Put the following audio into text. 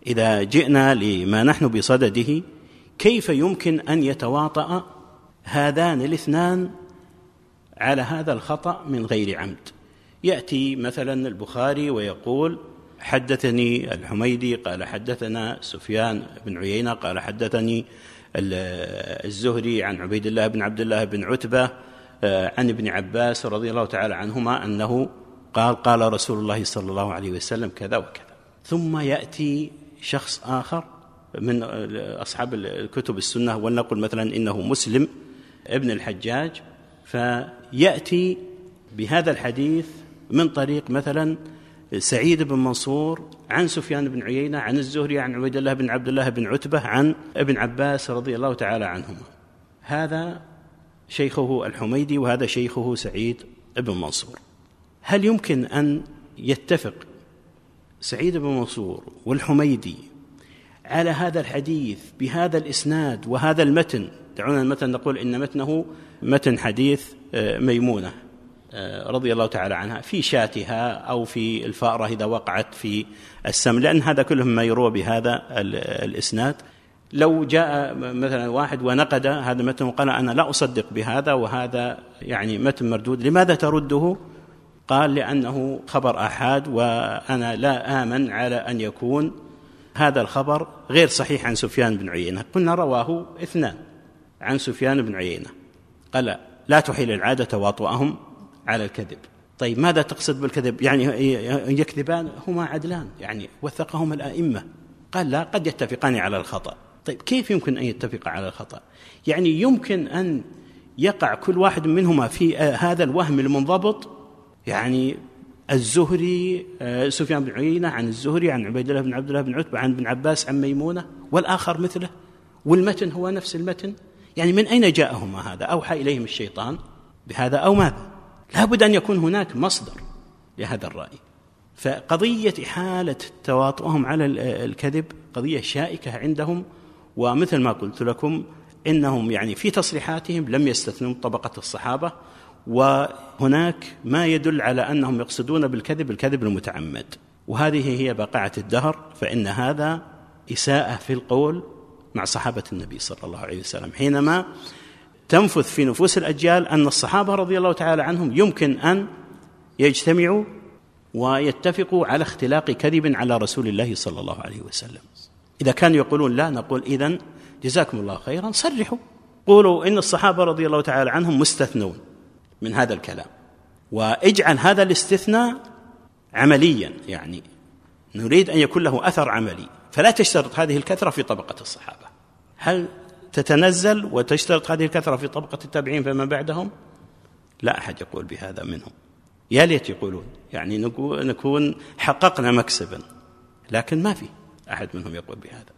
إذا جئنا لما نحن بصدده، كيف يمكن أن يتواطأ هذان الاثنان على هذا الخطأ من غير عمد؟ يأتي مثلا البخاري ويقول حدثني الحميدي قال حدثنا سفيان بن عيينة قال حدثني الزهري عن عبيد الله بن عبد الله بن عتبة عن ابن عباس رضي الله تعالى عنهما أنه قال رسول الله صلى الله عليه وسلم كذا وكذا. ثم يأتي شخص آخر من أصحاب الكتب السنة، ولنقل مثلا إنه مسلم ابن الحجاج، فيأتي بهذا الحديث من طريق مثلا سعيد بن منصور عن سفيان بن عيينة عن الزهري عن عبيد الله بن عبد الله بن عتبة عن ابن عباس رضي الله تعالى عنهما. هذا شيخه الحميدي وهذا شيخه سعيد بن منصور. هل يمكن أن يتفق سعيد بن منصور والحميدي على هذا الحديث بهذا الإسناد وهذا المتن؟ دعونا مثلا نقول إن متنه متن حديث ميمونة رضي الله تعالى عنها في شاتها أو في الفأرة إذا وقعت في السم، لأن هذا كله ما يروى بهذا الإسناد. لو جاء مثلا واحد ونقد هذا المتن وقال أنا لا أصدق بهذا وهذا يعني متن مردود، لماذا ترده؟ قال لأنه خبر آحاد وأنا لا آمن على أن يكون هذا الخبر غير صحيح عن سفيان بن عيينة. قلنا رواه اثنان عن سفيان بن عيينة، قال لا تحيل العادة تواطؤهم على الكذب. طيب ماذا تقصد بالكذب؟ يعني يكذبان هما عدلان يعني وثقهم الأئمة. قال لا، قد يتفقان على الخطأ. طيب كيف يمكن أن يتفق على الخطأ؟ يعني يمكن أن يقع كل واحد منهما في هذا الوهم المنضبط، يعني الزهري سفيان بن عيينة عن الزهري عن عبيد الله بن عبد الله بن عتبة عن ابن عباس عن ميمونة، والآخر مثله، والمتن هو نفس المتن. يعني من أين جاءهما هذا؟ أوحى إليهم الشيطان بهذا أو ماذا؟ لا بد أن يكون هناك مصدر لهذا الرأي. فقضية إحالة تواطؤهم على الكذب قضية شائكة عندهم، ومثل ما قلت لكم إنهم يعني في تصريحاتهم لم يستثنوا طبقة الصحابة، وهناك ما يدل على أنهم يقصدون بالكذب الكذب المتعمد، وهذه هي بقعة الدهر. فإن هذا إساءة في القول مع صحابة النبي صلى الله عليه وسلم، حينما تنفذ في نفوس الأجيال أن الصحابة رضي الله تعالى عنهم يمكن أن يجتمعوا ويتفقوا على اختلاق كذب على رسول الله صلى الله عليه وسلم. إذا كانوا يقولون لا، نقول إذن جزاكم الله خيرا، صرحوا، قولوا إن الصحابة رضي الله تعالى عنهم مستثنون من هذا الكلام، واجعل هذا الاستثناء عمليا، يعني نريد أن يكون له أثر عملي، فلا تشترط هذه الكثرة في طبقة الصحابة. هل تتنزل وتشترط هذه الكثرة في طبقة التابعين فما بعدهم؟ لا أحد يقول بهذا منهم، يا ليت يقولون، يعني نكون حققنا مكسبا، لكن ما في أحد منهم يقول بهذا.